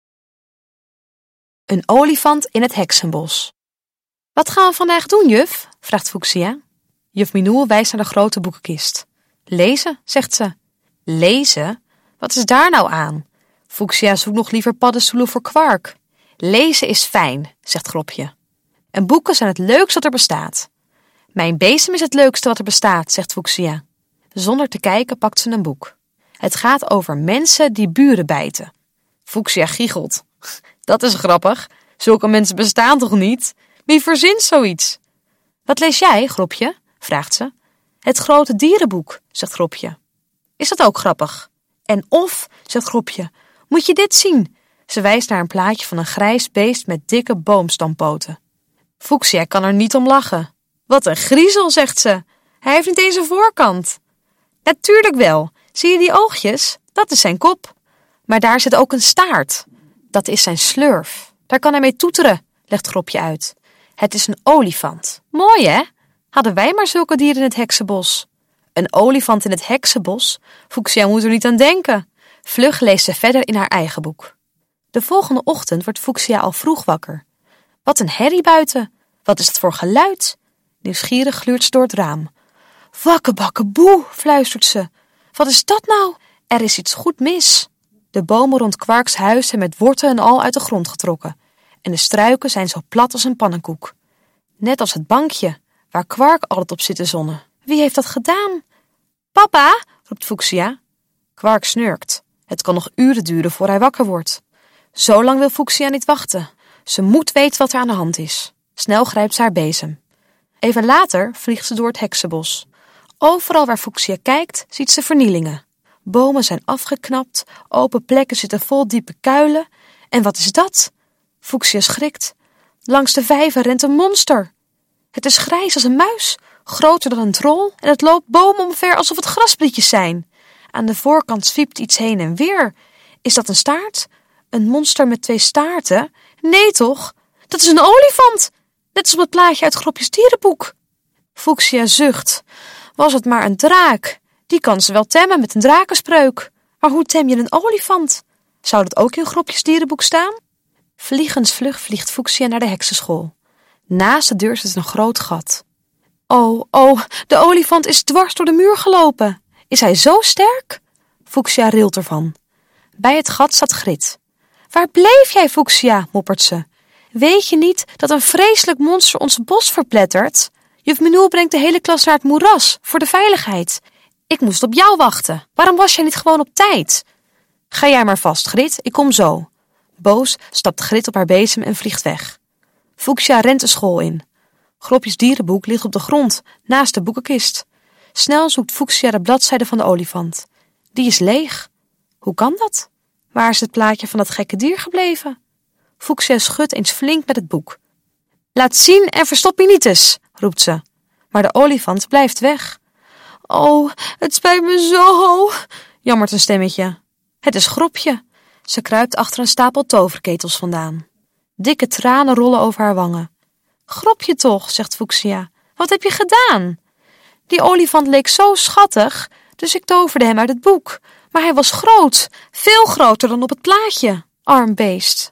Een olifant in het heksenbos. Wat gaan we vandaag doen, juf? Vraagt Fuchsia. Juf Menou wijst naar de grote boekenkist. Lezen, zegt ze. Lezen? Wat is daar nou aan? Fuchsia zoekt nog liever paddenstoelen voor Kwark. Lezen is fijn, zegt Gropje. En boeken zijn het leukste wat er bestaat. Mijn bezem is het leukste wat er bestaat, zegt Fuchsia. Zonder te kijken pakt ze een boek. Het gaat over mensen die buren bijten. Fuchsia giechelt. Dat is grappig. Zulke mensen bestaan toch niet? Wie verzint zoiets? Wat lees jij, Gropje? Vraagt ze. Het grote dierenboek, zegt Gropje. Is dat ook grappig? En of, zegt Gropje, moet je dit zien? Ze wijst naar een plaatje van een grijs beest met dikke boomstampoten. Fuchsia kan er niet om lachen. Wat een griezel, zegt ze. Hij heeft niet eens een voorkant. Natuurlijk wel. Zie je die oogjes? Dat is zijn kop. Maar daar zit ook een staart. Dat is zijn slurf. Daar kan hij mee toeteren, legt Gropje uit. Het is een olifant. Mooi, hè? Hadden wij maar zulke dieren in het heksenbos. Een olifant in het heksenbos? Fuchsia moet er niet aan denken. Vlug leest ze verder in haar eigen boek. De volgende ochtend wordt Fuchsia al vroeg wakker. Wat een herrie buiten. Wat is dat voor geluid? Nieuwsgierig gluurt ze door het raam. Wakkebakkenboe, fluistert ze. Wat is dat nou? Er is iets goed mis. De bomen rond Kwarks huis zijn met worten en al uit de grond getrokken. En de struiken zijn zo plat als een pannenkoek. Net als het bankje, waar Kwark altijd op zit te zonnen. Wie heeft dat gedaan? Papa, roept Fuchsia. Kwark snurkt. Het kan nog uren duren voor hij wakker wordt. Zo lang wil Fuchsia niet wachten. Ze moet weten wat er aan de hand is. Snel grijpt ze haar bezem. Even later vliegt ze door het heksenbos. Overal waar Fuchsia kijkt, ziet ze vernielingen. Bomen zijn afgeknapt, open plekken zitten vol diepe kuilen. En wat is dat? Fuchsia schrikt. Langs de vijver rent een monster. Het is grijs als een muis, groter dan een trol en het loopt bomen omver alsof het grasprietjes zijn. Aan de voorkant zwiept iets heen en weer. Is dat een staart? Een monster met twee staarten? Nee toch? Dat is een olifant! Net als op het plaatje uit Gropjes dierenboek. Fuchsia zucht. Was het maar een draak? Die kan ze wel temmen met een drakenspreuk. Maar hoe tem je een olifant? Zou dat ook in Gropjes dierenboek staan? Vliegensvlug vliegt Fuchsia naar de heksenschool. Naast de deur zit een groot gat. Oh, oh, de olifant is dwars door de muur gelopen. Is hij zo sterk? Fuchsia rilt ervan. Bij het gat staat Grit. Waar bleef jij, Fuchsia? Moppert ze. Weet je niet dat een vreselijk monster ons bos verplettert? Juf Menou brengt de hele klas naar het moeras, voor de veiligheid. Ik moest op jou wachten. Waarom was jij niet gewoon op tijd? Ga jij maar vast, Grit, ik kom zo. Boos stapt Grit op haar bezem en vliegt weg. Fuchsia rent de school in. Gropjes dierenboek ligt op de grond, naast de boekenkist. Snel zoekt Fuchsia de bladzijde van de olifant. Die is leeg. Hoe kan dat? Waar is het plaatje van dat gekke dier gebleven? Fuchsia schudt eens flink met het boek. Laat zien en verstop je niet eens, roept ze. Maar de olifant blijft weg. Oh, het spijt me zo, jammert een stemmetje. Het is Gropje. Ze kruipt achter een stapel toverketels vandaan. Dikke tranen rollen over haar wangen. Gropje toch, zegt Fuchsia. Wat heb je gedaan? Die olifant leek zo schattig, dus ik toverde hem uit het boek. Maar hij was groot, veel groter dan op het plaatje. Arm beest.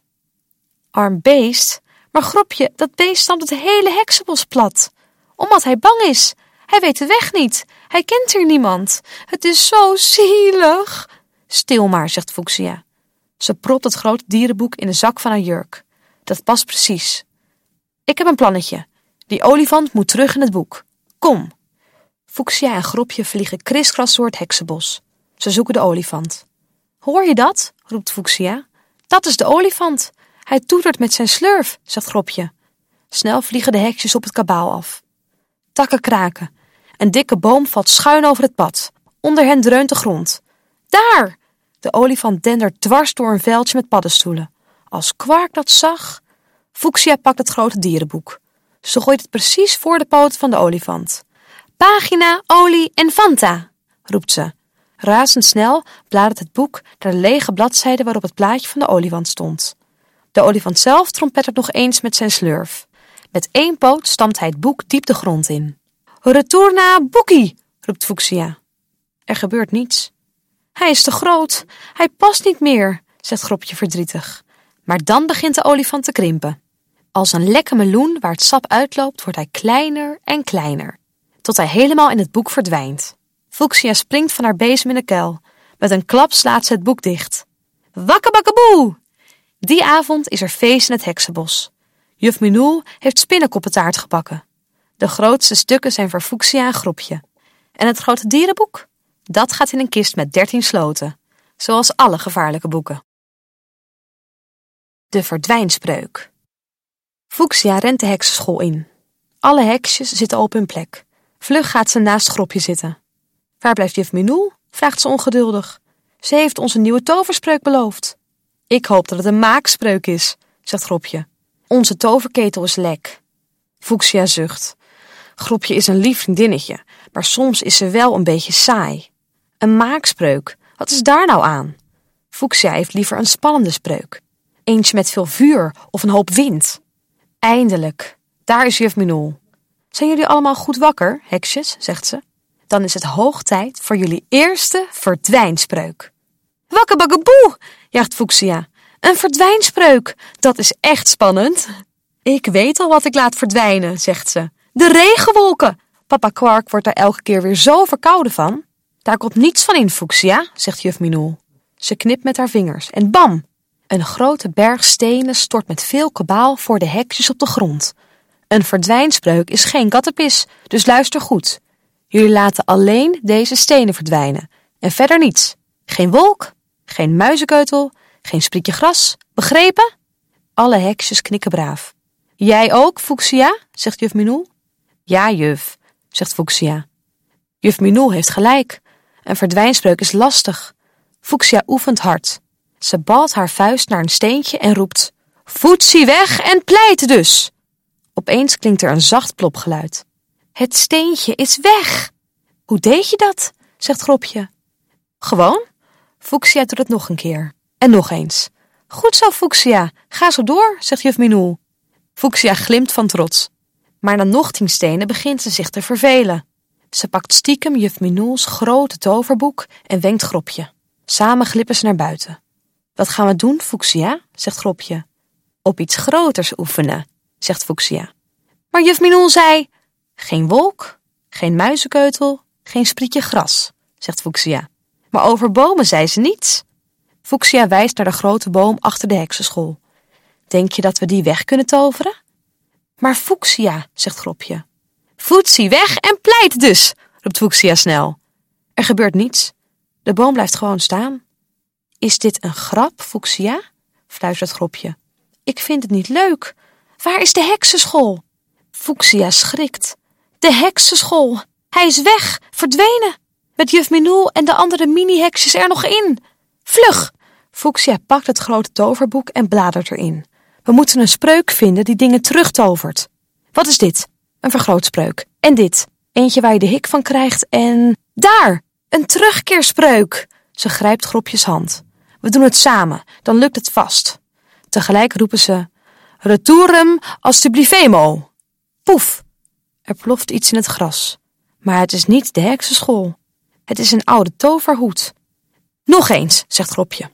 Arm beest? Maar Gropje, dat beest stampt het hele heksenbos plat. Omdat hij bang is. Hij weet de weg niet. Hij kent hier niemand. Het is zo zielig. Stil maar, zegt Fuchsia. Ze propt het grote dierenboek in de zak van haar jurk. Dat past precies. Ik heb een plannetje. Die olifant moet terug in het boek. Kom. Fuchsia en Gropje vliegen kriskras door het heksenbos. Ze zoeken de olifant. Hoor je dat? Roept Fuchsia. Dat is de olifant. Hij toetert met zijn slurf, zegt Gropje. Snel vliegen de heksjes op het kabaal af. Takken kraken. Een dikke boom valt schuin over het pad. Onder hen dreunt de grond. Daar! De olifant dendert dwars door een veldje met paddenstoelen. Als Quark dat zag... Fuchsia pakt het grote dierenboek. Ze gooit het precies voor de poten van de olifant. Pagina, olie en Fanta, roept ze. Razendsnel bladert het boek naar de lege bladzijde waarop het plaatje van de olifant stond. De olifant zelf trompettert nog eens met zijn slurf. Met één poot stampt hij het boek diep de grond in. Retourna boekie, roept Fuchsia. Er gebeurt niets. Hij is te groot, hij past niet meer, zegt Gropje verdrietig. Maar dan begint de olifant te krimpen. Als een lekke meloen waar het sap uitloopt, wordt hij kleiner en kleiner, tot hij helemaal in het boek verdwijnt. Fuchsia springt van haar bezem in de kuil. Met een klap slaat ze het boek dicht. Wakkebakkaboe! Die avond is er feest in het heksenbos. Juf Minul heeft spinnenkoppentaart gebakken. De grootste stukken zijn voor Fuchsia en Gropje. En het grote dierenboek? Dat gaat in een kist met dertien sloten. Zoals alle gevaarlijke boeken. De verdwijnspreuk. Fuchsia rent de heksenschool in. Alle heksjes zitten op hun plek. Vlug gaat ze naast Gropje zitten. Waar blijft juf Minul? Vraagt ze ongeduldig. Ze heeft ons een nieuwe toverspreuk beloofd. Ik hoop dat het een maakspreuk is, zegt Gropje. Onze toverketel is lek. Fuchsia zucht. Gropje is een lief vriendinnetje, maar soms is ze wel een beetje saai. Een maakspreuk, wat is daar nou aan? Fuchsia heeft liever een spannende spreuk. Eentje met veel vuur of een hoop wind. Eindelijk, daar is juf Minul. Zijn jullie allemaal goed wakker, heksjes, zegt ze. Dan is het hoog tijd voor jullie eerste verdwijnspreuk. Wakkebakkaboe, jaagt Fuchsia. Een verdwijnspreuk, dat is echt spannend. Ik weet al wat ik laat verdwijnen, zegt ze. De regenwolken. Papa Quark wordt daar elke keer weer zo verkouden van. Daar komt niets van in, Fuchsia, zegt juf Minul. Ze knipt met haar vingers en bam! Een grote berg stenen stort met veel kabaal voor de heksjes op de grond. Een verdwijnspreuk is geen kattenpis, dus luister goed. Jullie laten alleen deze stenen verdwijnen. En verder niets. Geen wolk, geen muizenkeutel, geen sprietje gras. Begrepen? Alle heksjes knikken braaf. Jij ook, Fuchsia? Zegt juf Minul. Ja, juf, zegt Fuchsia. Juf Minul heeft gelijk. Een verdwijnspreuk is lastig. Fuchsia oefent hard. Ze balt haar vuist naar een steentje en roept... Voetsie weg en pleit dus! Opeens klinkt er een zacht plopgeluid. Het steentje is weg! Hoe deed je dat? Zegt Gropje. Gewoon. Fuchsia doet het nog een keer. En nog eens. Goed zo, Fuchsia. Ga zo door, zegt juf Minul. Fuchsia glimt van trots. Maar na nog tien stenen begint ze zich te vervelen. Ze pakt stiekem juf Minul's grote toverboek en wenkt Gropje. Samen glippen ze naar buiten. Wat gaan we doen, Fuchsia? Zegt Gropje. Op iets groters oefenen, zegt Fuchsia. Maar juf Minul zei... Geen wolk, geen muizenkeutel, geen sprietje gras, zegt Fuchsia. Maar over bomen zei ze niets. Fuchsia wijst naar de grote boom achter de heksenschool. Denk je dat we die weg kunnen toveren? Maar Fuchsia, zegt Gropje. Voetsie weg en pleit dus, roept Fuchsia snel. Er gebeurt niets. De boom blijft gewoon staan. Is dit een grap, Fuchsia? Fluistert Gropje. Ik vind het niet leuk. Waar is de heksenschool? Fuchsia schrikt. De heksenschool. Hij is weg, verdwenen. Met juf Minul en de andere mini-heksjes er nog in. Vlug! Fuchsia pakt het grote toverboek en bladert erin. We moeten een spreuk vinden die dingen terugtovert. Wat is dit? Een vergrootspreuk. En dit? Eentje waar je de hik van krijgt en... Daar! Een terugkeerspreuk! Ze grijpt Gropjes hand. We doen het samen, dan lukt het vast. Tegelijk roepen ze... Retourum alstubliefemo. Poef! Er ploft iets in het gras. Maar het is niet de heksenschool. Het is een oude toverhoed. Nog eens, zegt Gropje.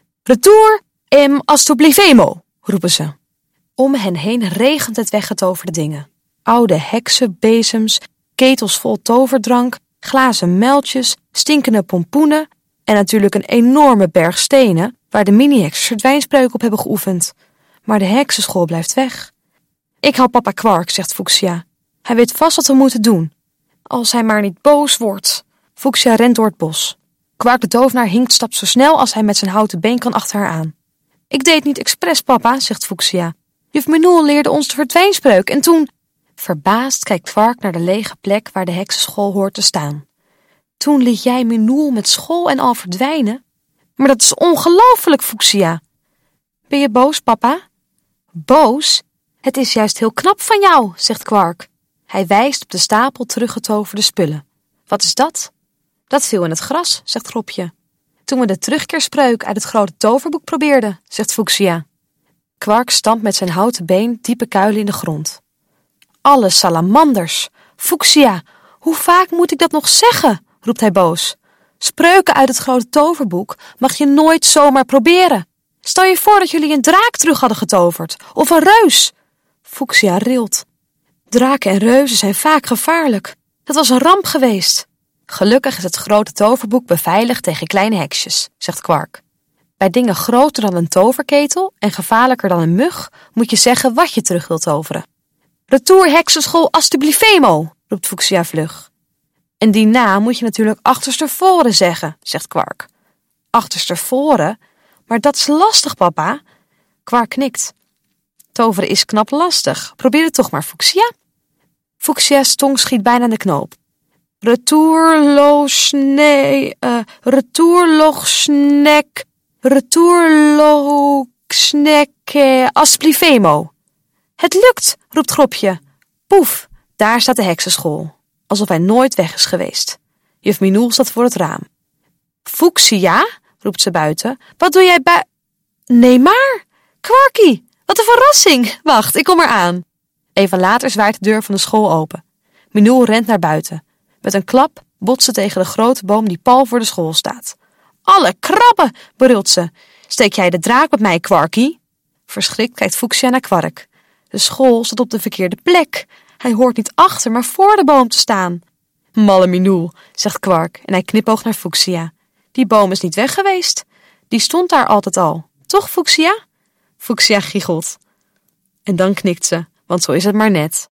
Retour em alstubliefemo, roepen ze. Om hen heen regent het weggetoverde dingen. Oude heksen, bezems, ketels vol toverdrank, glazen muiltjes, stinkende pompoenen en natuurlijk een enorme berg stenen waar de mini-heksers verdwijnspreuk op hebben geoefend. Maar de heksenschool blijft weg. Ik haal papa Quark, zegt Fuchsia. Hij weet vast wat we moeten doen. Als hij maar niet boos wordt. Fuchsia rent door het bos. Quark de tovenaar hinkt stap zo snel als hij met zijn houten been kan achter haar aan. Ik deed niet expres, papa, zegt Fuchsia. Juf Menoel leerde ons de verdwijnspreuk en toen... Verbaasd kijkt Quark naar de lege plek waar de heksenschool hoort te staan. Toen liet jij Menoel met school en al verdwijnen? Maar dat is ongelooflijk, Fuchsia. Ben je boos, papa? Boos? Het is juist heel knap van jou, zegt Quark. Hij wijst op de stapel teruggetoverde spullen. Wat is dat? Dat viel in het gras, zegt Gropje. Toen we de terugkeerspreuk uit het grote toverboek probeerden, zegt Fuchsia. Quark stampt met zijn houten been diepe kuilen in de grond. Alle salamanders! Fuchsia, hoe vaak moet ik dat nog zeggen? Roept hij boos. Spreuken uit het grote toverboek mag je nooit zomaar proberen. Stel je voor dat jullie een draak terug hadden getoverd, of een reus. Fuchsia rilt. Draken en reuzen zijn vaak gevaarlijk. Dat was een ramp geweest. Gelukkig is het grote toverboek beveiligd tegen kleine heksjes, zegt Quark. Bij dingen groter dan een toverketel en gevaarlijker dan een mug moet je zeggen wat je terug wilt toveren. Retour heksenschool alstubliefemo, roept Fuchsia vlug. En die naam moet je natuurlijk achterstevoren zeggen, zegt Quark. Achterstevoren? Maar dat is lastig, papa. Quark knikt. Toveren is knap lastig. Probeer het toch maar, Fuchsia. Fuchsia's tong schiet bijna in de knoop. Retourloosne... Uh, Retourlogsnek... Retourlogsnek... Uh, alstubliefemo. Het lukt, roept Gropje. Poef, daar staat de heksenschool. Alsof hij nooit weg is geweest. Juf Menoel staat voor het raam. Fuchsia, roept ze buiten. Wat doe jij bij... Nee maar, Quarkie, wat een verrassing. Wacht, ik kom eraan. Even later zwaait de deur van de school open. Menoel rent naar buiten. Met een klap botst ze tegen de grote boom die pal voor de school staat. Alle krabben, brult ze. Steek jij de draak met mij, Quarkie? Verschrikt kijkt Fuchsia naar Quark. De school staat op de verkeerde plek. Hij hoort niet achter, maar voor de boom te staan. Malle Menoel, zegt Quark en hij knipoogt naar Fuchsia. Die boom is niet weg geweest. Die stond daar altijd al. Toch, Fuchsia? Fuchsia giechelt. En dan knikt ze, want zo is het maar net.